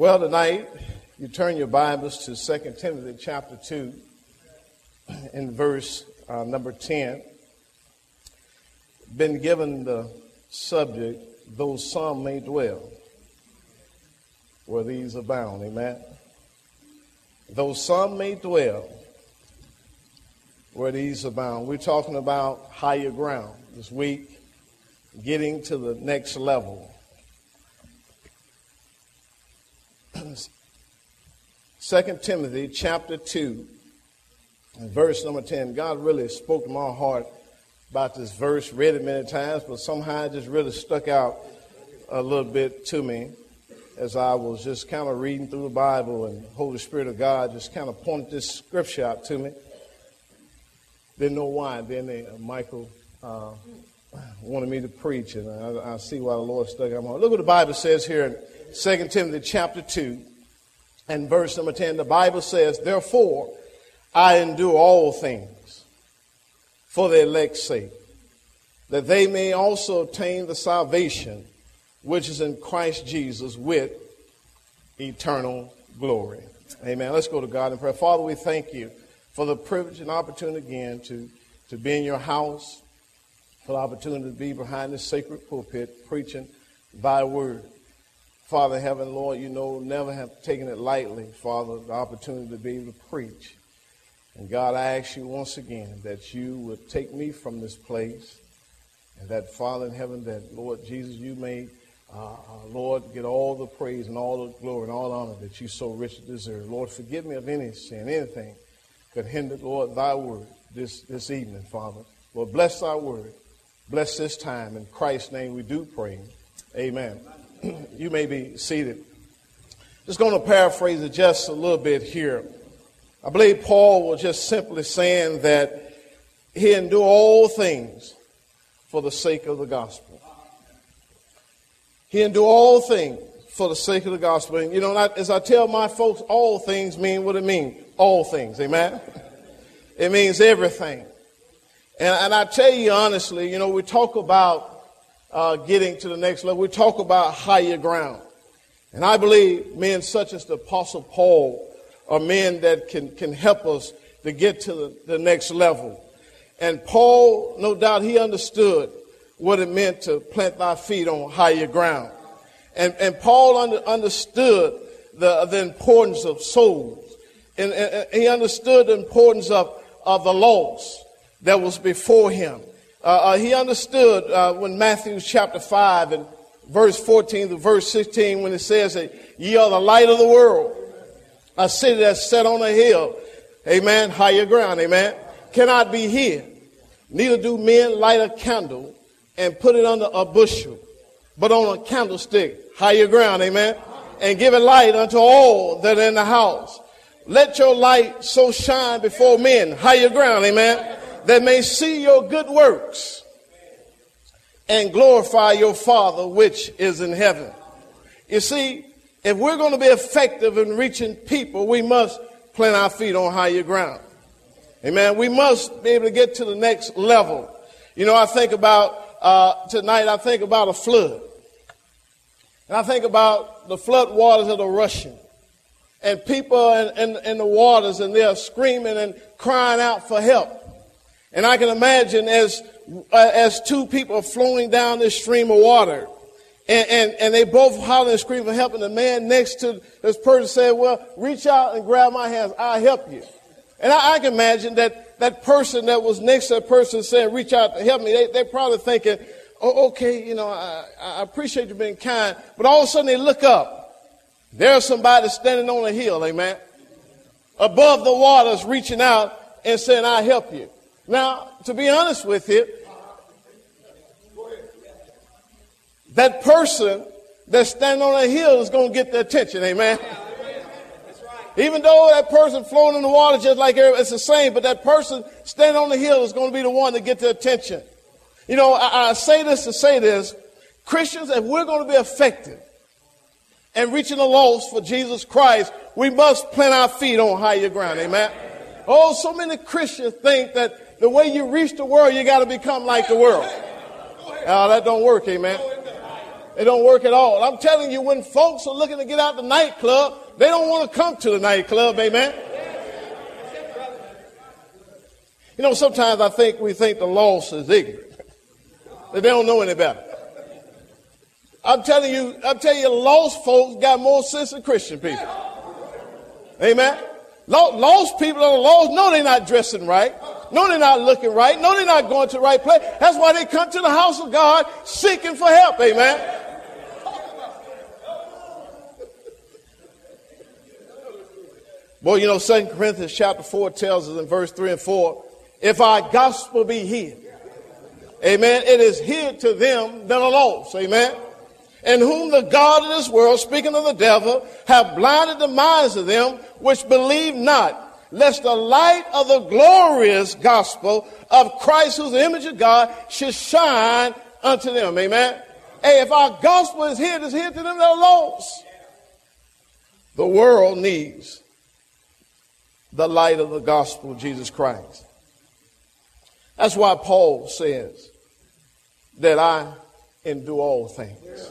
Well, tonight, you turn your Bibles to 2 Timothy chapter 2 in verse number 10. Been given the subject, though some may dwell where these abound. Amen. Though some may dwell where these abound. We're talking about higher ground this week, getting to the next level. 2 Timothy chapter 2 and verse number 10. God really spoke to my heart about this verse, read it many times, but somehow it just really stuck out a little bit to me as I was just kind of reading through the Bible, and the Holy Spirit of God just kind of pointed this scripture out to me. Didn't know why. Then Michael wanted me to preach, and I see why the Lord stuck out my heart. Look what the Bible says here in 2 Timothy chapter 2 and verse number 10. The Bible says, "Therefore I endure all things for the elect's sake, that they may also obtain the salvation which is in Christ Jesus with eternal glory." Amen. Let's go to God in prayer. Father, we thank you for the privilege and opportunity again to be in your house, for the opportunity to be behind this sacred pulpit preaching thy word. Father in heaven, Lord, you know, never have taken it lightly, Father, the opportunity to be able to preach. And God, I ask you once again that you would take me from this place, and that, Father in heaven, that, Lord Jesus, you may, Lord, get all the praise and all the glory and all the honor that you so richly deserve. Lord, forgive me of any sin, anything could hinder, Lord, thy word this evening, Father. Lord, bless thy word. Bless this time. In Christ's name we do pray. Amen. You may be seated. Just going to paraphrase it just a little bit here. I believe Paul was just simply saying that he endured all things for the sake of the gospel. He endured all things for the sake of the gospel. And, you know, as I tell my folks, all things mean what it means. All things. Amen. It means everything. And I tell you honestly, you know, we talk about getting to the next level. We talk about higher ground. And I believe men such as the Apostle Paul are men that can help us to get to the next level. And Paul, no doubt, he understood what it meant to plant thy feet on higher ground. And Paul understood the importance of souls. And he understood the importance of the lost that was before him. He understood when Matthew chapter 5 and verse 14 to verse 16, when it says that ye are the light of the world, a city that's set on a hill, amen, higher ground, amen, cannot be hid. Neither do men light a candle and put it under a bushel, but on a candlestick, higher ground, amen, and give it light unto all that are in the house. Let your light so shine before men, higher ground, amen, that may see your good works and glorify your Father which is in heaven. You see, if we're going to be effective in reaching people, we must plant our feet on higher ground. Amen. We must be able to get to the next level. You know, I think about tonight, I think about a flood. And I think about the flood waters that are rushing. And people in the waters, and they're screaming and crying out for help. And I can imagine as two people are flowing down this stream of water, and they both holler and scream for help, and the man next to this person said, well, reach out and grab my hands, I'll help you. And I can imagine that person that was next to that person saying, reach out to help me, they're probably thinking, oh, okay, you know, I appreciate you being kind. But all of a sudden they look up. There's somebody standing on a hill, amen, above the waters, reaching out and saying, I'll help you. Now, to be honest with you, that person that's standing on a hill is going to get the attention, amen. Even though that person floating in the water just like everybody, it's the same, but that person standing on the hill is going to be the one to get the attention. You know, I say this to say this. Christians, if we're going to be effective in reaching the lost for Jesus Christ, we must plant our feet on higher ground, amen. Oh, so many Christians think that the way you reach the world, you got to become like the world. That don't work, amen. It don't work at all. I'm telling you, when folks are looking to get out the nightclub, they don't want to come to the nightclub, amen? You know, sometimes we think the lost is ignorant. That they don't know any better. I'm telling you, lost folks got more sense than Christian people. Amen? Lost people are lost. No, they're not dressing right. No, they're not looking right. No, they're not going to the right place. That's why they come to the house of God seeking for help. Amen? Boy, you know, 2 Corinthians chapter 4 tells us in verse 3 and 4, if our gospel be hid, amen, it is hid to them that are lost, amen, in whom the God of this world, speaking of the devil, have blinded the minds of them which believe not, lest the light of the glorious gospel of Christ, who's the image of God, should shine unto them, amen. Hey, if our gospel is hid, it's hid to them that are lost. The world needs the light of the gospel of Jesus Christ. That's why Paul says that I endure all things.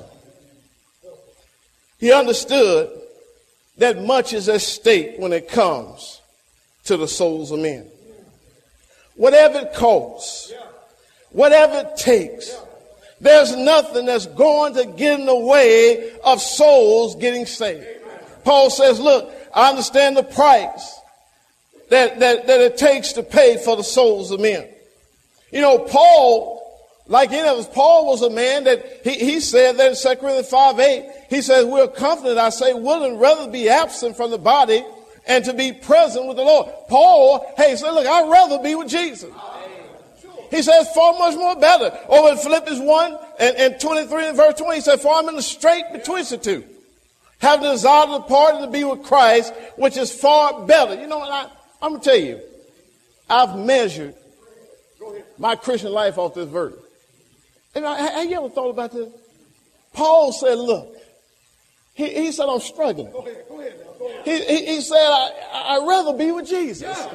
He understood that much is at stake when it comes to the souls of men. Whatever it costs, whatever it takes, there's nothing that's going to get in the way of souls getting saved. Paul says, look, I understand the price that it takes to pay for the souls of men. You know, Paul, like any of us, Paul was a man that he said that in 2 Corinthians 5:8, he says, we're confident, I say, willing rather be absent from the body and to be present with the Lord. Paul, he said, look, I'd rather be with Jesus. He says, far much more better. Over in Philippians 1 and 23 and verse 20, he said, for I'm in the strait betwixt the two, having the desire to depart and to be with Christ, which is far better. You know what, I'm going to tell you, I've measured my Christian life off this verse. And have you ever thought about this? Paul said, look, he said, I'm struggling. Go ahead. He said, I'd rather be with Jesus. Yeah.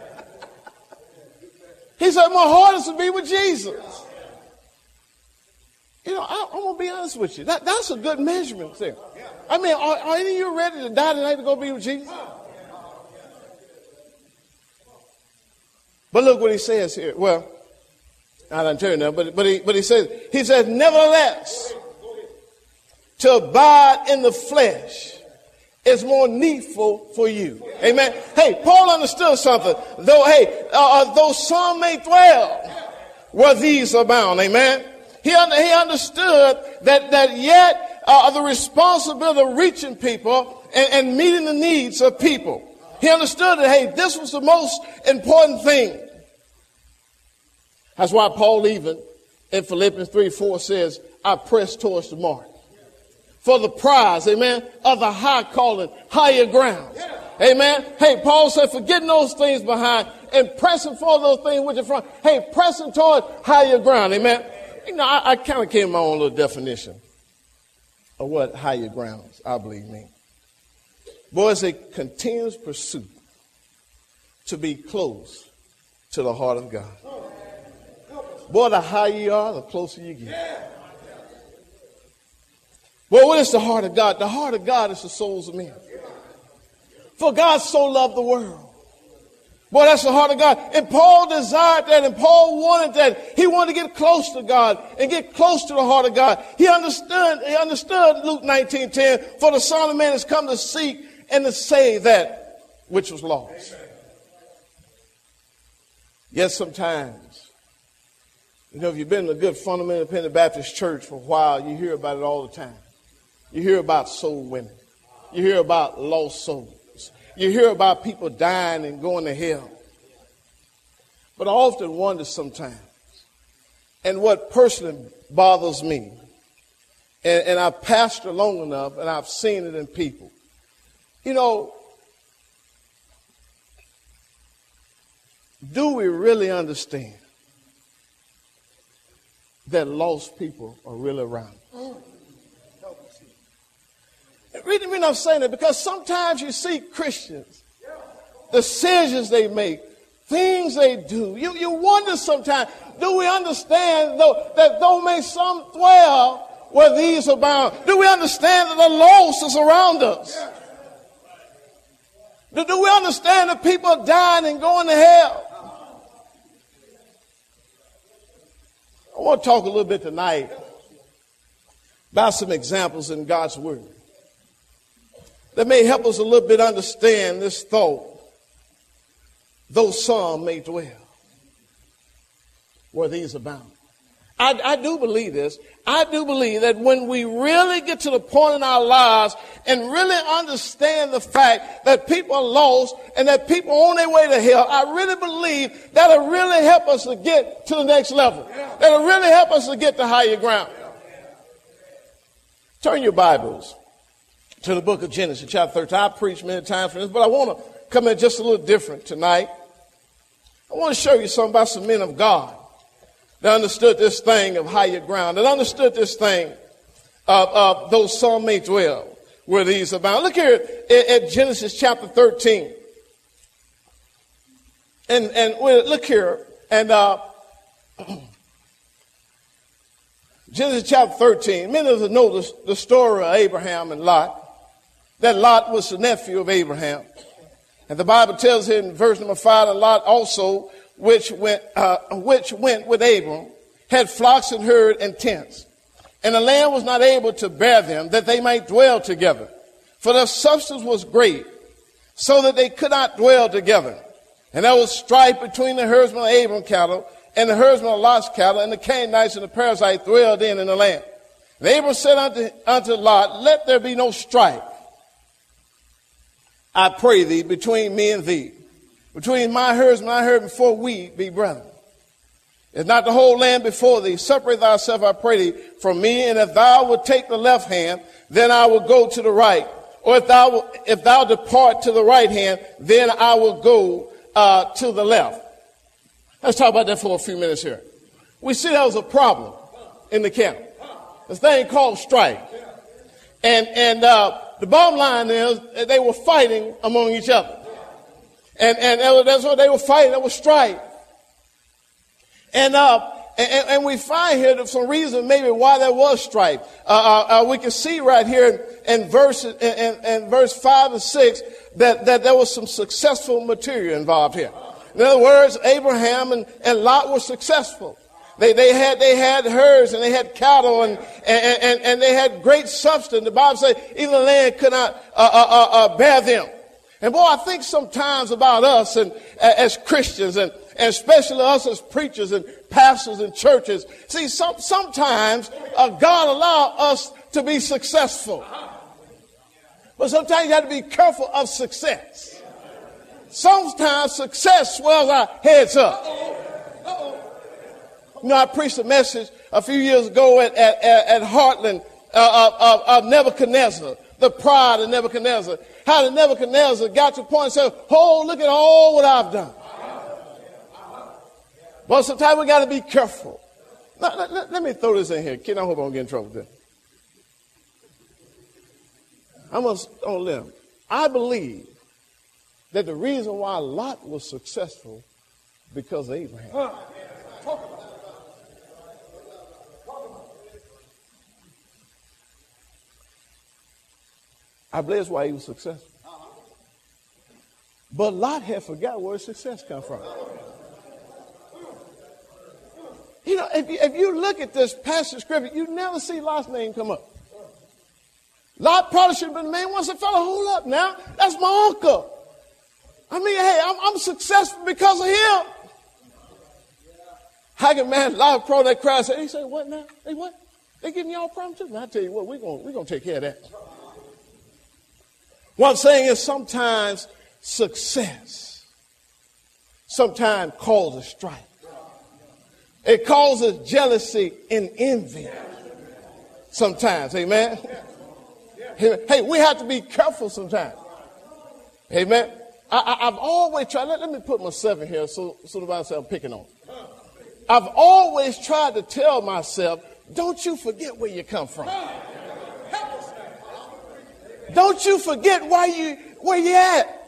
He said, my heart is to be with Jesus. You know, I'm going to be honest with you. That's a good measurement thing. I mean, are any of you ready to die tonight to go be with Jesus? But look what he says here. Well, I didn't tell you now, but he says, nevertheless, to abide in the flesh is more needful for you. Amen. Hey, Paul understood something. Though some may dwell where these abound. Amen. He understood that yet the responsibility of reaching people and meeting the needs of people. He understood that, hey, this was the most important thing. That's why Paul even in Philippians 3:4 says, I press towards the mark for the prize, amen, of the high calling, higher grounds. Amen. Hey, Paul said, forgetting those things behind and pressing for those things which are front. Hey, pressing toward higher ground. Amen. You know, I kind of came to my own little definition of what higher grounds, I believe, mean. Boy, it's a continuous pursuit to be close to the heart of God. Boy, the higher you are, the closer you get. Well, what is the heart of God? The heart of God is the souls of men. For God so loved the world. Boy, that's the heart of God. And Paul desired that, and Paul wanted that. He wanted to get close to God and get close to the heart of God. He understood Luke 19:10, for the Son of Man has come to seek and to save that which was lost. Yet sometimes, you know, if you've been in a good fundamental independent Baptist church for a while, you hear about it all the time. You hear about soul winning. You hear about lost souls. You hear about people dying and going to hell. But I often wonder sometimes, and what personally bothers me, and I've pastored long enough and I've seen it in people. You know, do we really understand that lost people are really around? The reason I'm saying that, because sometimes you see Christians, decisions they make, things they do. You wonder sometimes, do we understand that though may some dwell where these abound? Do we understand that the lost is around us? Do we understand that people are dying and going to hell? I want to talk a little bit tonight about some examples in God's Word that may help us a little bit understand this thought. Though some may dwell where these abound. I do believe this. I do believe that when we really get to the point in our lives and really understand the fact that people are lost and that people are on their way to hell, I really believe that'll really help us to get to the next level. That'll really help us to get to higher ground. Turn your Bibles to the book of Genesis, chapter 13. I preached many times for this, but I want to come in just a little different tonight. I want to show you something about some men of God that understood this thing of higher ground, that understood this thing of though some may dwell where these abound. Look here at Genesis chapter 13. And look here, and Genesis chapter 13. Many of us know the story of Abraham and Lot. That Lot was the nephew of Abraham. And the Bible tells in verse number 5, and Lot also, which went with Abram, had flocks and herd and tents. And the land was not able to bear them, that they might dwell together. For their substance was great, so that they could not dwell together. And there was strife between the herdsmen of Abram's cattle and the herdsmen of Lot's cattle, and the Canaanites and the Perizzites dwelled in the land. And Abram said unto Lot, let there be no strife, I pray thee, between me and thee, between my herdsmen and thy herdmen, for we be brethren. Is not the whole land before thee? Separate thyself, I pray thee, from me, and if thou wilt take the left hand, then I will go to the right. Or if thou depart to the right hand, then I will go to the left. Let's talk about that for a few minutes here. We see there was a problem in the camp. This thing called strife. And the bottom line is they were fighting among each other. And that's what they were fighting. There was strife. And we find here that some reason maybe why there was strife. We can see right here in verse 5 and 6 that there was some successful material involved here. In other words, Abraham and Lot were successful. They had herds and they had cattle and they had great substance. The Bible says even the land could not bear them. And boy, I think sometimes about us and as Christians and especially us as preachers and pastors and churches. See, sometimes God allows us to be successful. But sometimes you have to be careful of success. Sometimes success swells our heads up. You know, I preached a message a few years ago at Heartland of Nebuchadnezzar, the pride of Nebuchadnezzar. How the Nebuchadnezzar got to the point and said, oh, look at all what I've done. Well, sometimes we got to be careful. Let me throw this in here. Kid, I hope I don't get in trouble with this. I'm on a limb. I believe that the reason why Lot was successful because of Abraham. I believe that's why he was successful. But Lot had forgot where his success come from. You know, if you look at this passage of scripture, you never see Lot's name come up. Lot probably should have been the man once. Fella, hold up now. That's my uncle. I mean, hey, I'm successful because of him. How can man Lot pro that crowd say, he say, what now? Hey, what? They giving y'all problems too? Now I tell you what, we're gonna take care of that. What I'm saying is sometimes success sometimes causes strife. It causes jealousy and envy sometimes. Amen. Hey, we have to be careful sometimes. Amen. I've always tried, let me put myself in here so the Bible says I'm picking on. I've always tried to tell myself, don't you forget where you come from. Don't you forget where you at.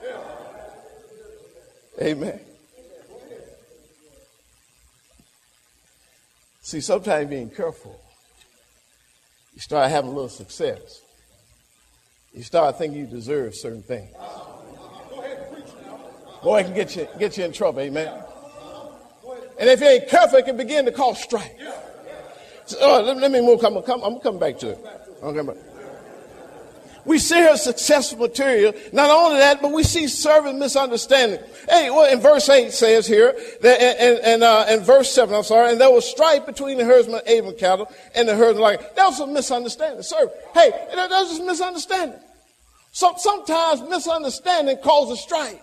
Amen. See, sometimes being careful You start having a little success. You start thinking you deserve certain things. Boy, it can get you in trouble, amen. And if you ain't careful, it can begin to cause strife. So, let me move. I'm coming back to it. We see here successful material. Not only that, but we see servant misunderstanding. Hey, well, in verse 8 says here, that in verse 7, and there was strife between the herdsman of Abel's cattle and the herdsman. Like, that was a misunderstanding. Hey, that was just misunderstanding. So sometimes misunderstanding causes strife.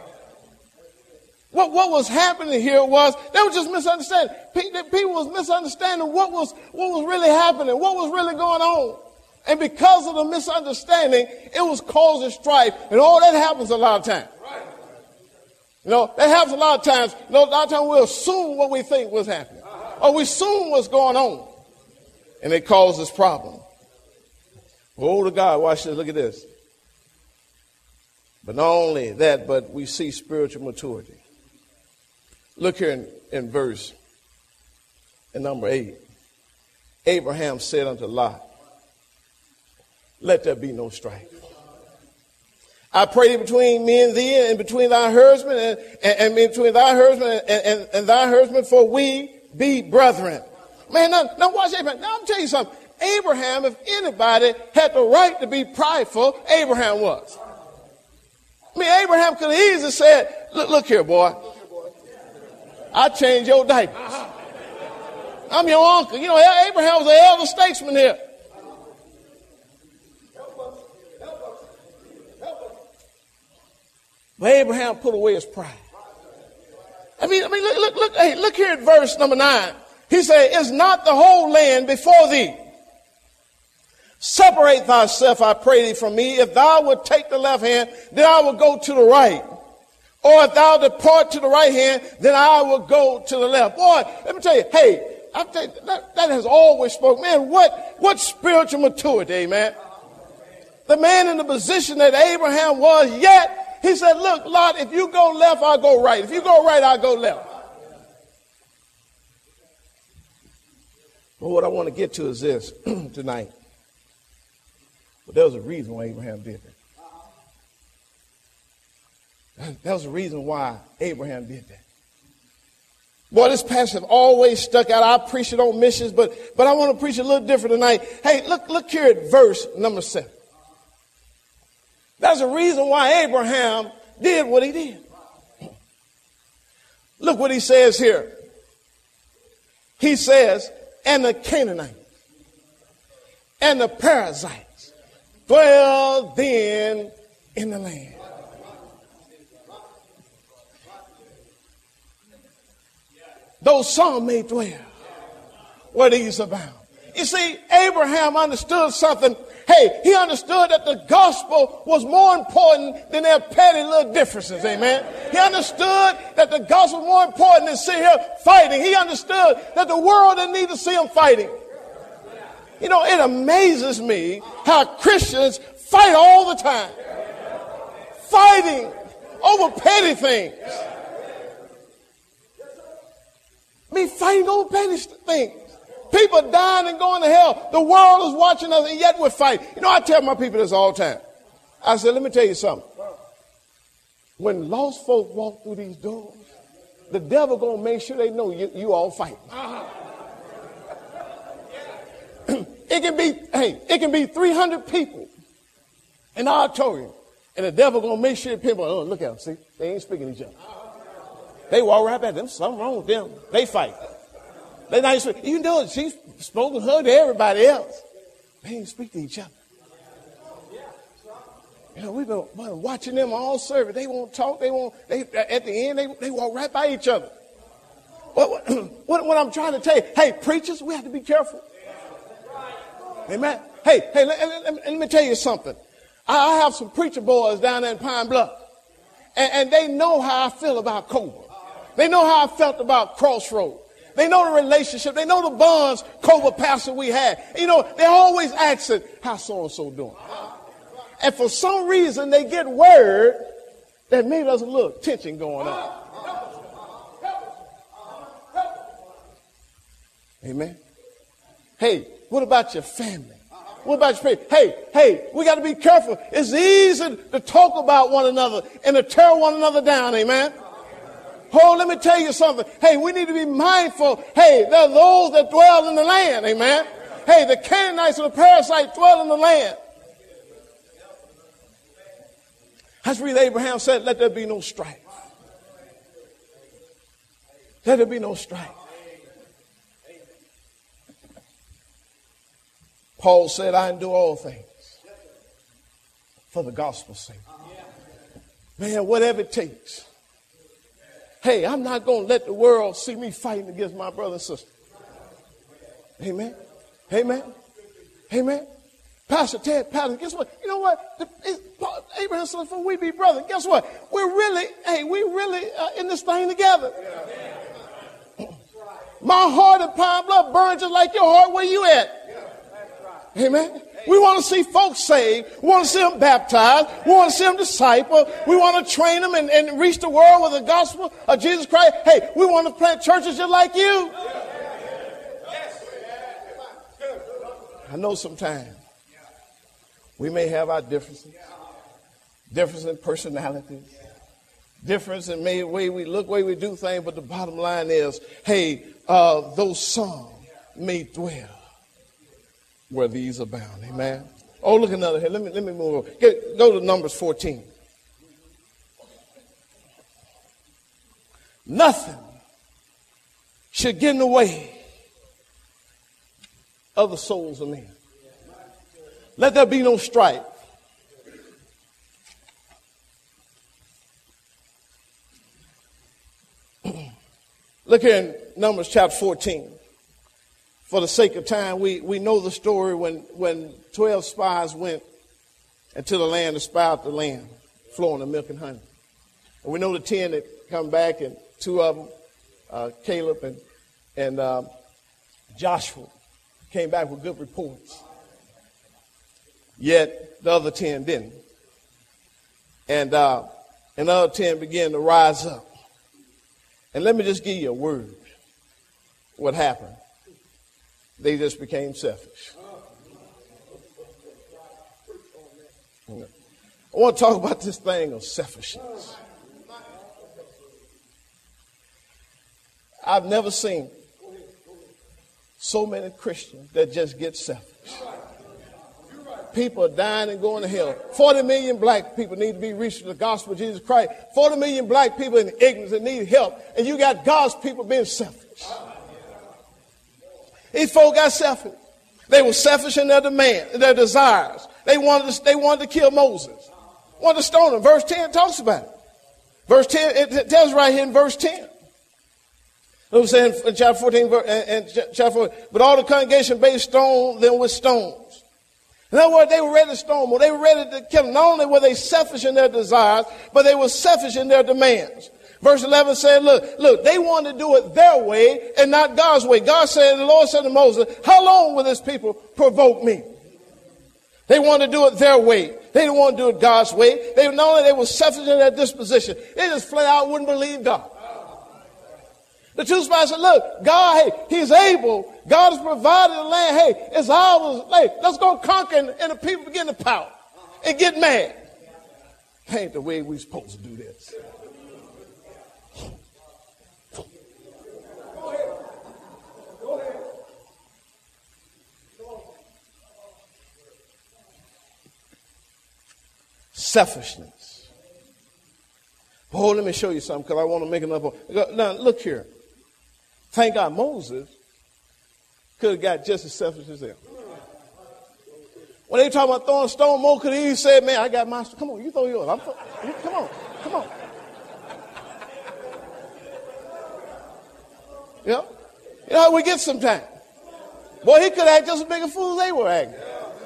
What was happening here was, they were just misunderstanding. People was misunderstanding what was really happening, what was really going on. And because of the misunderstanding, it was causing strife. And all that happens a lot of times. That happens a lot of times. A lot of times we'll assume what we think was happening. Or we assume what's going on. And it causes problem. Oh, to God, watch this. Look at this. But not only that, but we see spiritual maturity. Look here in verse number 8. Abraham said unto Lot, let there be no strife. I pray between me and thee, and between thy herdsmen, and between thy herdsmen and thy herdsmen, for we be brethren. Man, now watch Abraham. Now I'm telling you something. Abraham, if anybody had the right to be prideful, Abraham was. I mean, Abraham could have easily said, look here, boy. I changed your diapers. I'm your uncle. Abraham was an elder statesman here. But Abraham put away his pride. I mean, look here at verse number 9. He said, is not the whole land before thee? Separate thyself, I pray thee, from me. If thou would take the left hand, then I will go to the right. Or if thou depart to the right hand, then I will go to the left. Boy, let me tell you, hey, that has always spoken. Man, what spiritual maturity, amen? The man in the position that Abraham was, yet he said, look, Lot, if you go left, I'll go right. If you go right, I'll go left. But what I want to get to is this tonight. But there was a reason why Abraham did that. That was the reason why Abraham did that. Boy, this passage always stuck out. I preach it on missions, but I want to preach a little different tonight. Hey, look here at verse number 7. That's the reason why Abraham did what he did. Look what he says here. He says, and the Canaanites and the Perizzites dwell then in the land. Though some may dwell where these abound. You see, Abraham understood something. Hey, he understood that the gospel was more important than their petty little differences, amen. He understood that the gospel was more important than sitting here fighting. He understood that the world didn't need to see him fighting. It amazes me how Christians fight all the time. Fighting over petty things. Fighting over petty things. People dying and going to hell. The world is watching us, and yet we're fighting. I tell my people this all the time. I said, let me tell you something. When lost folk walk through these doors, the devil going to make sure they know you all fighting. It can be 300 people in the auditorium, and the devil going to make sure people, look at them, see, they ain't speaking to each other. They walk right back. There's something wrong with them. They fight. They not speak. You know, she's spoken her to everybody else. They didn't speak to each other. We've been watching them all service. They won't talk. At the end, they walk right by each other. What I'm trying to tell you, hey, preachers, we have to be careful. Amen. Hey, let me tell you something. I have some preacher boys down there in Pine Bluff, and they know how I feel about Cobra. They know how I felt about Crossroads. They know the relationship. They know the bonds Cobra pastor we had. They're always asking, how so-and-so doing? And for some reason, they get word that maybe there's a little tension going on. Amen. Hey, what about your family? What about your faith? Hey, we got to be careful. It's easy to talk about one another and to tear one another down. Amen. Oh, let me tell you something. Hey, we need to be mindful. Hey, there are those that dwell in the land. Amen. Hey, the Canaanites and the parasites dwell in the land. That's the reason Abraham said, let there be no strife. Let there be no strife. Paul said, I endure all things for the gospel's sake. Man, whatever it takes. Hey, I'm not going to let the world see me fighting against my brother and sister. Amen. Amen. Amen. Pastor Ted Patterson, guess what? You know what? Abraham said, for we be brothers. Guess what? We're really in this thing together. My heart and power and blood burn just like your heart. Where you at? Amen. We want to see folks saved. We want to see them baptized. We want to see them discipled. We want to train them and reach the world with the gospel of Jesus Christ. Hey, we want to plant churches just like you. I know sometimes we may have our differences, difference in personalities, difference in the way we look, way we do things, but the bottom line is, hey, those some may dwell where these abound. Amen. Oh, look another here. Let me move on. Go to Numbers 14. Nothing should get in the way of the souls of men. Let there be no strife. Look here in Numbers chapter 14. For the sake of time, we know the story when 12 spies went into the land to spy out the land, flowing with milk and honey. And we know the 10 that come back, and 2 of them, Caleb and Joshua, came back with good reports. Yet the other 10 didn't. And the other 10 began to rise up. And let me just give you a word. What happened? They just became selfish. I want to talk about this thing of selfishness. I've never seen so many Christians that just get selfish. People are dying and going to hell. 40 million black people need to be reached with the gospel of Jesus Christ. 40 million black people in ignorance that need help. And you got God's people being selfish. These folk got selfish. They were selfish in their demand, their desires. They wanted to kill Moses. Wanted to stone him. Verse 10 talks about it. Verse 10, it tells right here in verse 10. It was saying in chapter 14, and chapter 14, but all the congregation bade stone them with stones. In other words, they were ready to stone them. They were ready to kill them. Not only were they selfish in their desires, but they were selfish in their demands. Verse 11 said, look, they wanted to do it their way and not God's way. God said, the Lord said to Moses, how long will this people provoke me? They wanted to do it their way. They didn't want to do it God's way. Not only they were selfish in their disposition, they just flat out wouldn't believe God. The 2 spies said, look, God, hey, he's able. God has provided the land. Hey, it's ours. Hey, let's go conquer. And the people begin to pout and get mad. That ain't the way we're supposed to do this. Selfishness. Oh, let me show you something because I want to make another point. Now, look here. Thank God Moses could have got just as selfish as them. When they talk about throwing a stone, Moses could have even said, man, I got my stone. Come on, you throw yours. Come on. Yeah? You know how we get sometimes. Boy, he could act just as big a fool as they were acting.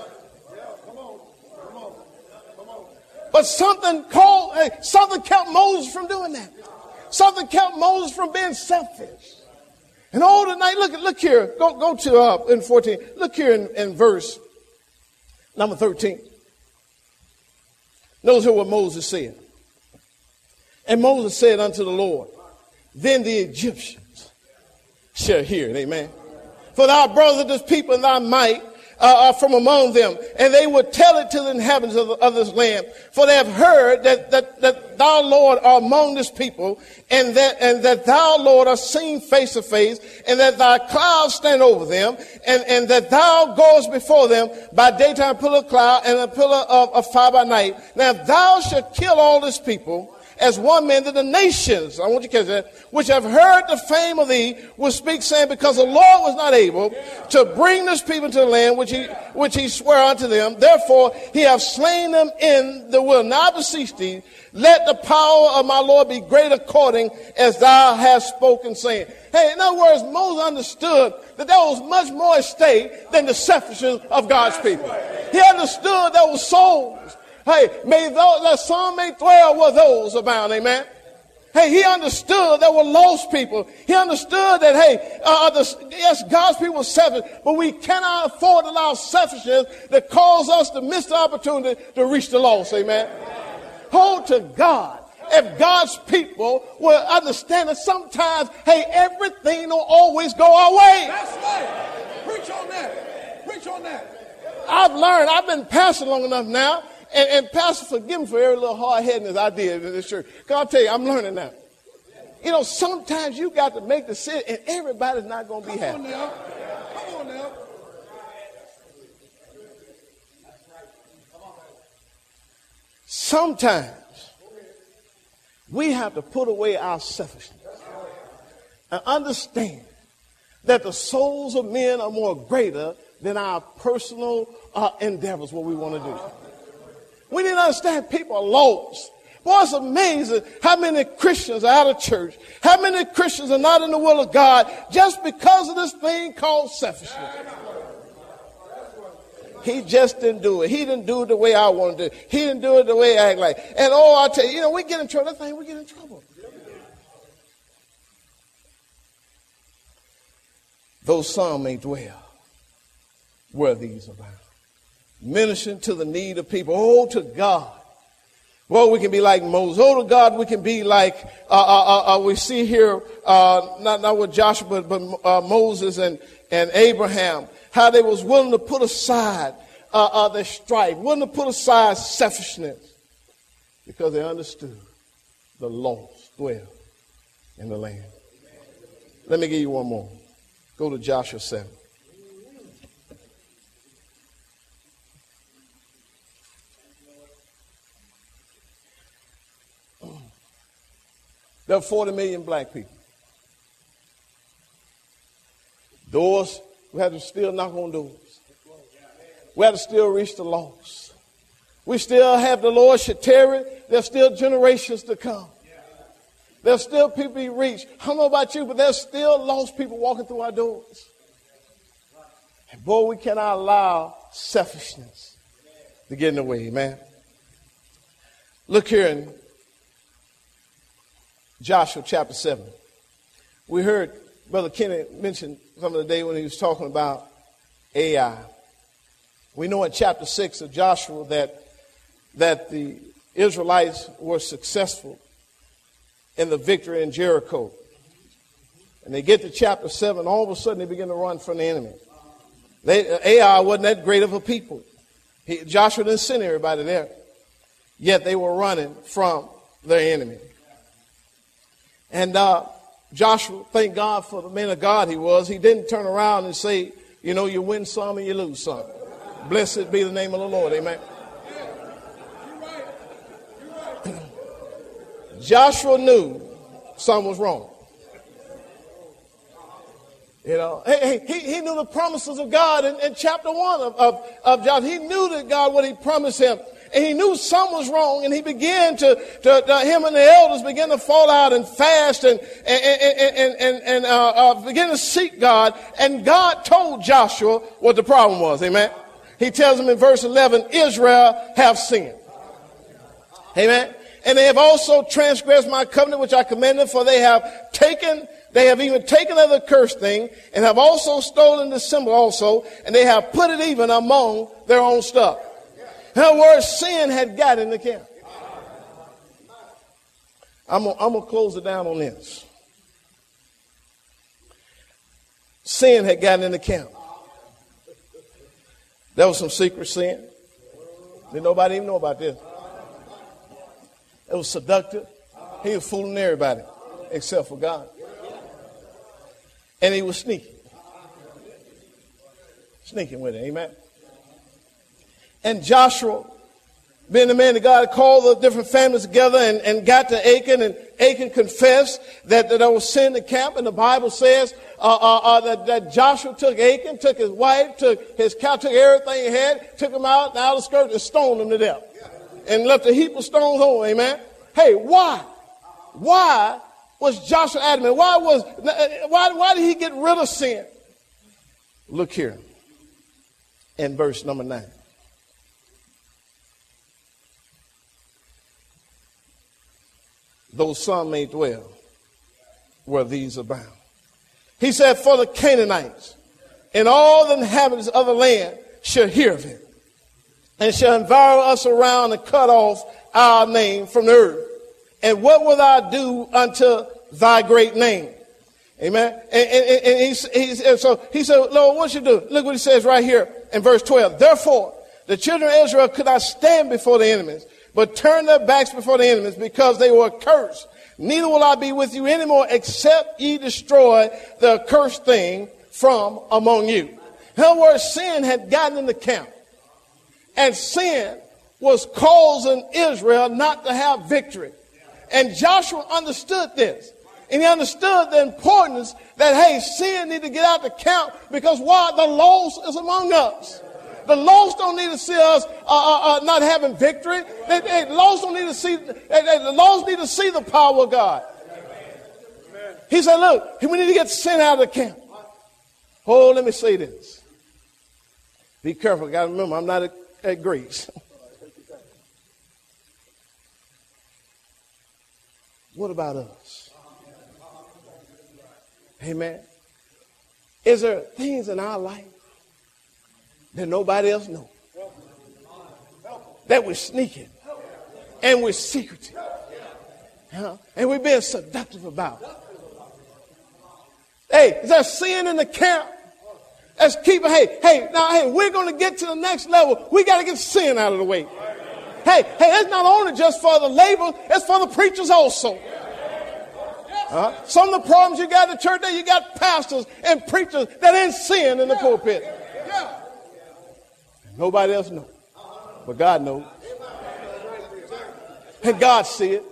But something kept Moses from doing that. Something kept Moses from being selfish. And all tonight, look here. Go to in 14. Look here in verse number 13. Notice here what Moses said. And Moses said unto the Lord, then the Egyptians shall hear it. Amen. For thy brothers, this people, and thy might, from among them, and they would tell it to the inhabitants of this land. For they have heard that thou, Lord, art among this people, and that thou, Lord, art seen face to face, and that thy clouds stand over them, and that thou goest before them by daytime, pillar of cloud, and a pillar of fire by night. Now, if thou shalt kill all this people as one man, that the nations, I want you to catch that, which have heard the fame of thee, will speak, saying, because the Lord was not able to bring this people to the land which he sware unto them, therefore he hath slain them in the wilderness. Now I beseech thee, let the power of my Lord be great according as thou hast spoken, saying. Hey, in other words, Moses understood that there was much more at stake than the selfishness of God's people. He understood there was souls. Hey, may those that some may dwell where those abound, amen. Hey, he understood there were lost people. He understood that, hey, yes, God's people are selfish, but we cannot afford to allow selfishness that cause us to miss the opportunity to reach the lost, amen. Hold to God. If God's people will understand that sometimes, hey, everything don't always go our way. That's right. Preach on that. Preach on that. I've learned, I've been pastor long enough now, and pastor, forgive me for every little hard-headedness I did in this church. Because I'll tell you, I'm learning now. You know, sometimes you got to make the decision, and everybody's not going to be happy. Come on now. Come on now. Sometimes we have to put away our selfishness and understand that the souls of men are more greater than our personal endeavors, what we want to do. We need to understand people are lost. Boy, it's amazing how many Christians are out of church, how many Christians are not in the will of God just because of this thing called selfishness. He just didn't do it. He didn't do it the way I want to do it. He didn't do it the way I act like. And I tell you, we get in trouble. That thing, we get in trouble. Though some may dwell where these abound. Ministering to the need of people. Oh, to God. Well, we can be like Moses. Oh, to God, we can be like, we see here, not with Joshua, but Moses and Abraham, how they was willing to put aside their strife, willing to put aside selfishness, because they understood the lost dwell in the land. Let me give you one more. Go to Joshua 7. There are 40 million black people. Doors, we have to still knock on doors. We have to still reach the lost. We still have the Lord should tarry. There's still generations to come. There's still people to reach. I don't know about you, but there's still lost people walking through our doors. And boy, we cannot allow selfishness to get in the way, man. Look here in Joshua chapter 7. We heard Brother Kenny mention some of the day when he was talking about Ai. We know in chapter 6 of Joshua that the Israelites were successful in the victory in Jericho. And they get to chapter 7, all of a sudden they begin to run from the enemy. Ai wasn't that great of a people. Joshua didn't send everybody there. Yet they were running from their enemy. And Joshua, thank God for the man of God he was. He didn't turn around and say, you win some and you lose some. Blessed be the name of the Lord. Amen. Joshua knew something was wrong. He knew the promises of God in chapter 1 of Joshua. He knew that God, what he promised him. And he knew something was wrong, and he began him and the elders began to fall out and fast and begin to seek God. And God told Joshua what the problem was. Amen. He tells him in verse 11, Israel have sinned. Amen. And they have also transgressed my covenant, which I commanded, for they have even taken of the cursed thing, and have also stolen the symbol also, and they have put it even among their own stuff. In other words, sin had got in the camp. I'm going to close it down on this. Sin had gotten in the camp. There was some secret sin. Didn't nobody even know about this. It was seductive. He was fooling everybody except for God. And he was sneaky. Sneaking with it. Amen. And Joshua, being the man that God called the different families together and got to Achan, and Achan confessed that there was sin in the camp. And the Bible says that Joshua took Achan, took his wife, took his cow, took everything he had, took him out the outer skirt and stoned him to death. And left a heap of stones on him. Amen. Hey, why? Why was Joshua adamant? Why did he get rid of sin? Look here in verse number 9. Though some may dwell where these abound. He said, for the Canaanites and all the inhabitants of the land shall hear of it, and shall environ us around and cut off our name from the earth. And what will thou do unto thy great name? Amen. And so he said, Lord, what should you do? Look what he says right here in verse 12. Therefore, the children of Israel could not stand before the enemies, but turned their backs before the enemies, because they were cursed. Neither will I be with you anymore, except ye destroy the accursed thing from among you. In other words, sin had gotten in the camp. And sin was causing Israel not to have victory. And Joshua understood this. And he understood the importance that, hey, sin need to get out the camp, because why? The lost is among us. The lost don't need to see us not having victory. The lost don't need to see. The lost need to see the power of God. He said, "Look, we need to get sin out of the camp." Oh, let me say this. Be careful. Got to remember, I'm not at Grace. What about us? Amen. Is there things in our life that nobody else knows, that we're sneaking and we're secretive, and we're being seductive about? Hey, is there sin in the camp that's keeping? Hey, we're going to get to the next level. We got to get sin out of the way. Hey, it's not only just for the labor, it's for the preachers also. Some of the problems you got in the church, there you got pastors and preachers that ain't sin in the pulpit. Nobody else knows, but God knows, and God see it.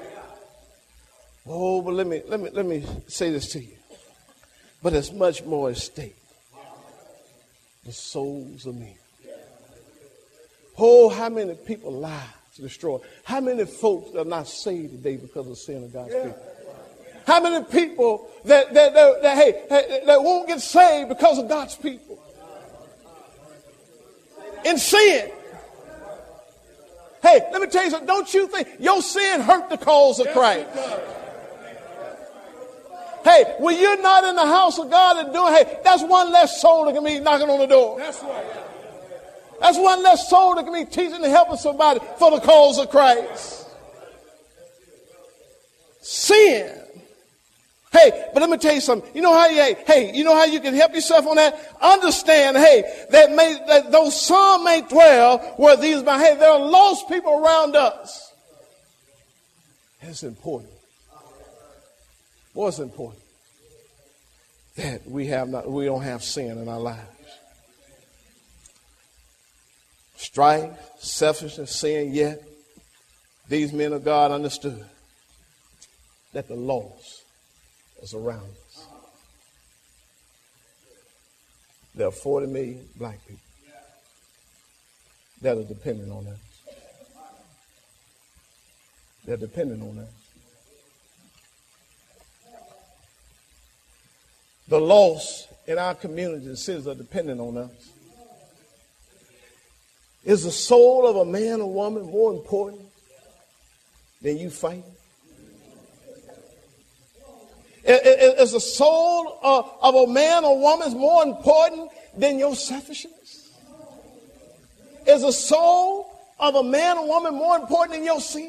Oh, but let me say this to you. But there's much more at stake. The souls of men. Oh, how many people lives destroyed? How many folks are not saved today because of sin of God's people? How many people that won't get saved because of God's people? In sin. Hey, let me tell you something. Don't you think your sin hurt the cause of Christ? Hey, when you're not in the house of God and doing, hey, that's one less soul that can be knocking on the door. That's right. That's one less soul that can be teaching and helping somebody for the cause of Christ. Sin. Hey, but let me tell you something. You know how you can help yourself on that? Understand, that though some may dwell where these, there are lost people around us. It's important. What's important? That we don't have sin in our lives. Strife, selfishness, sin, yet these men of God understood that the lost is around us. There are 40 million black people that are dependent on us. They're dependent on us. The lost in our communities and cities are dependent on us. Is the soul of a man or woman more important than you fighting? Is the soul of a man or woman more important than your selfishness? Is the soul of a man or woman more important than your sin?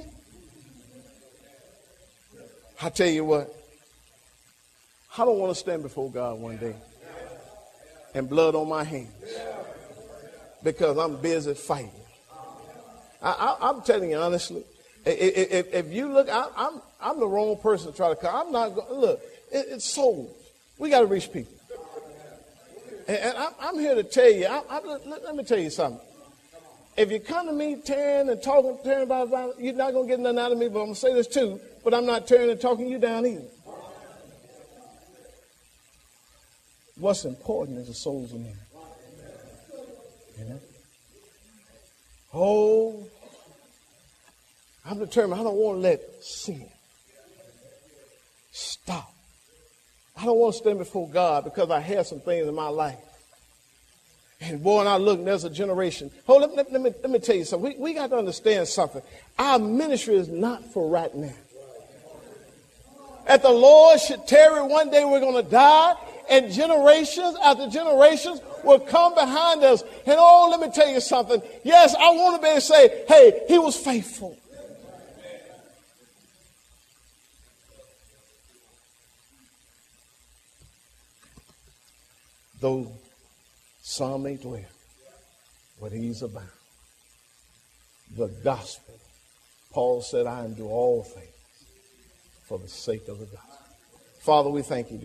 I tell you what, I don't want to stand before God one day and blood on my hands because I'm busy fighting. I'm telling you honestly, if you look, I'm the wrong person to try to come. I'm not going, look, it's souls. We got to reach people. And I'm here to tell you, let me tell you something. If you come to me tearing and talking, tearing about, you're not going to get nothing out of me, but I'm going to say this too, but I'm not tearing and talking you down either. What's important is the souls of men. You know? Oh, I'm determined. I don't want to let sin stop. I don't want to stand before God because I had some things in my life. And boy, and I look, and there's a generation. Oh, let me tell you something. We got to understand something. Our ministry is not for right now. If the Lord should tarry, one day we're going to die, and generations after generations will come behind us. And oh, let me tell you something. Yes, I want to be able to say, hey, he was faithful. Though some may dwell, but he's abound. The gospel. Paul said, I endure all things for the sake of the gospel. Father, we thank you.